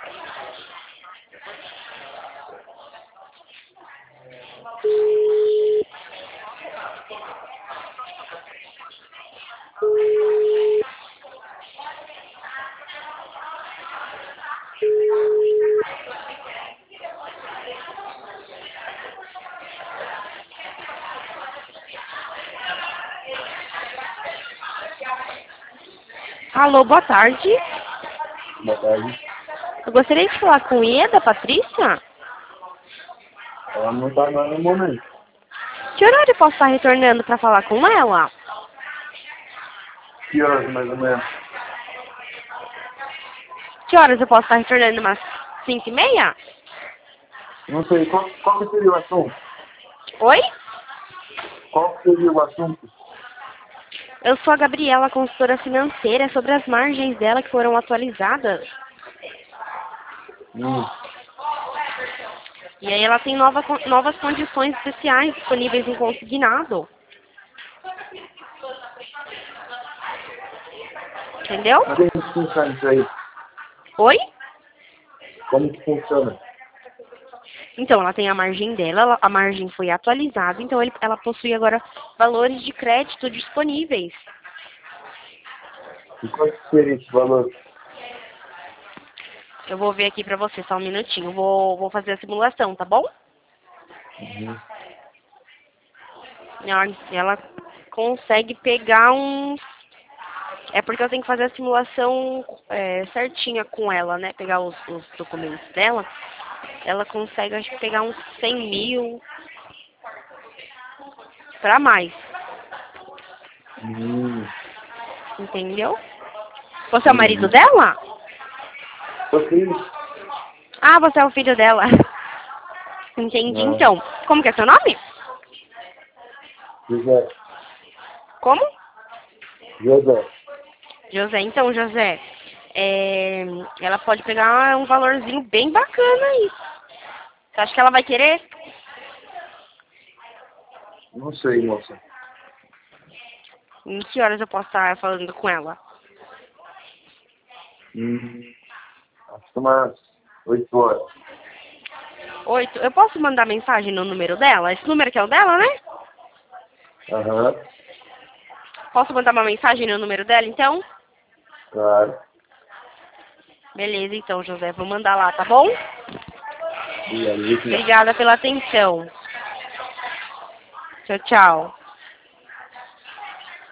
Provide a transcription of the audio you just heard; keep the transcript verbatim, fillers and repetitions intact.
Alô, boa tarde. Boa tarde. Eu gostaria de falar com Ieda, Patrícia. Ela não tá mais no momento. Que horário eu posso estar retornando para falar com ela? Que horas mais ou menos? Que horas eu posso estar retornando? Umas cinco e meia? Não sei, qual, qual que seria o assunto? Oi? Qual que seria o assunto? Eu sou a Gabriela, consultora financeira, sobre as margens dela que foram atualizadas. Hum. E aí ela tem nova, novas condições especiais disponíveis em consignado. Entendeu? Mas como que funciona isso aí? Oi? Como que funciona? Então, ela tem a margem dela, ela- a margem foi atualizada, então ele- ela possui agora valores de crédito disponíveis. E quanto que seria esse valor? Eu vou ver aqui pra você, só um minutinho. Vou, vou fazer a simulação, tá bom? Uhum. Ela, ela consegue pegar uns... É porque eu tenho que fazer a simulação é, certinha com ela, né? Pegar os, os documentos dela. Ela consegue, acho que, pegar uns cem mil pra mais. Hum. Entendeu? Você é o marido Uhum. dela? Você? Ah, você é o filho dela. Entendi. Não. Então, como que é seu nome? José. Como? José. José. Então, José, é, ela pode pegar um valorzinho bem bacana aí. Você acha que ela vai querer? Não sei, moça. Em que horas eu posso estar falando com ela? Hum. Acho que umas oito horas. Oito. Eu posso mandar mensagem no número dela? Esse número que é o dela, né? Aham. Posso mandar uma mensagem no número dela, então? Claro. Beleza, então, José. Vou mandar lá, tá bom? Obrigado. Obrigada pela atenção. Tchau, tchau.